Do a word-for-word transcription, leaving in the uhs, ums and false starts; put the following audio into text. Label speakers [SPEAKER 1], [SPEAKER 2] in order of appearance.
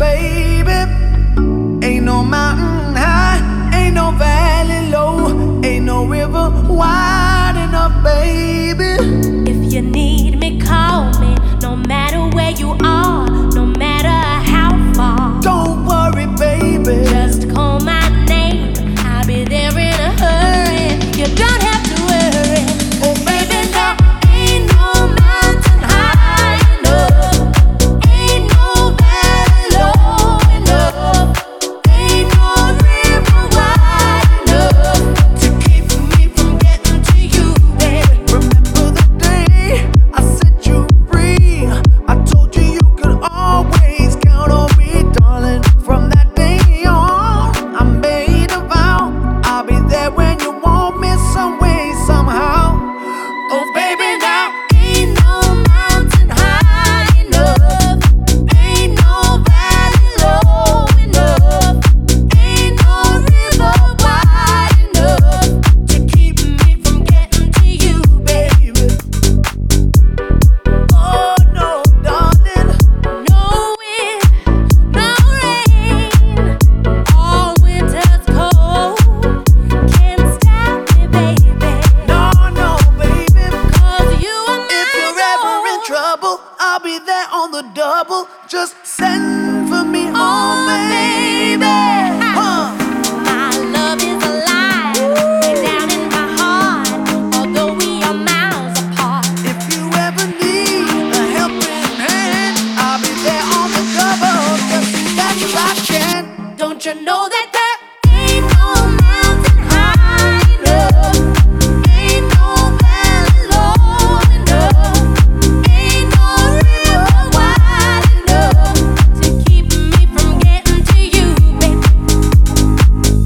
[SPEAKER 1] baby. Ain't no mountain high, ain't no valley low, ain't no river wide enough, baby.
[SPEAKER 2] If you need me, call me. No matter where you are, no matter how far.
[SPEAKER 1] Don't worry, baby.
[SPEAKER 2] Just call my name. I'll be there in a hurry. You don't have to worry. Oh, baby, now ain't no mountain high enough. Ain't no valley low enough. Ain't no river wide enough to keep me from getting to you, baby.
[SPEAKER 1] Remember the day I set you free? I told you you could always count on me, darling. From that day on, I made a vow I'll be there when you want me, some way, somehow. Oh, baby, now
[SPEAKER 2] Ain't no mountain high enough. Ain't no valley low enough. Ain't no river wide enough to keep me from getting to you, baby.
[SPEAKER 1] oh no, darling.
[SPEAKER 2] No wind, no rain, all winter's cold can't stop me, baby.
[SPEAKER 1] No, no, baby.
[SPEAKER 2] 'Cause you are my
[SPEAKER 1] If you're ever in
[SPEAKER 2] soul.
[SPEAKER 1] trouble, I'll be there on the double. Just send for me. Oh,